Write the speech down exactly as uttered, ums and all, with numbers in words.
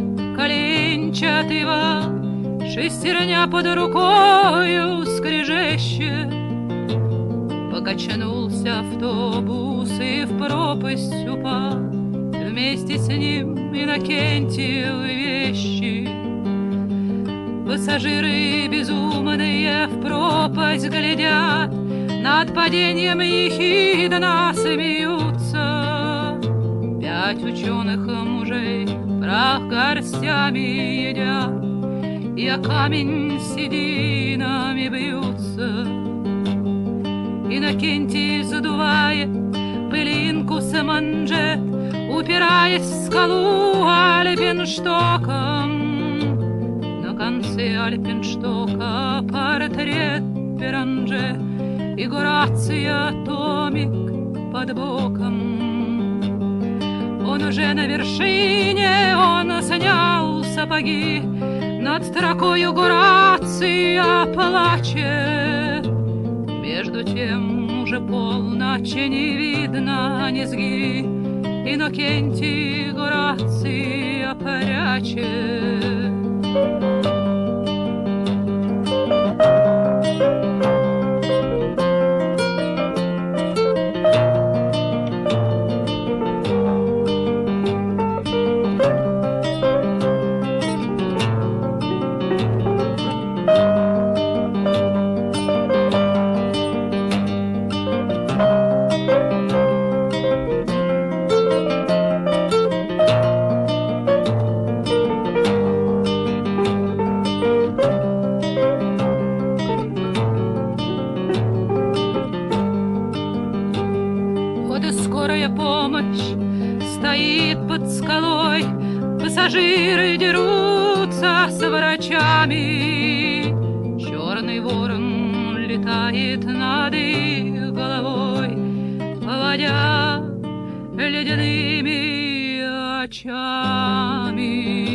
коленчатый вал, шестерня под рукою скрежещет. Покачнулся автобус и в пропасть упал, вместе с ним Иннокентьевы вещи. Пассажиры безумные в пропасть глядят, над падением ехидно смеются. Пять ученых мужей прах горстями едят, и о камень сединами бьются. Иннокентий задувает пылинку с манжет, упираясь в скалу альпинштоком. На конце альпинштока портрет Беранже и Горация томик под боком. Он уже на вершине, он снял сапоги, над строкою Горация плачет. Между тем уже полночь, не видно низги, Иннокентий Горация прячет. Скорая помощь стоит под скалой, пассажиры дерутся с врачами. Черный ворон летает над их головой, поводя ледяными очами.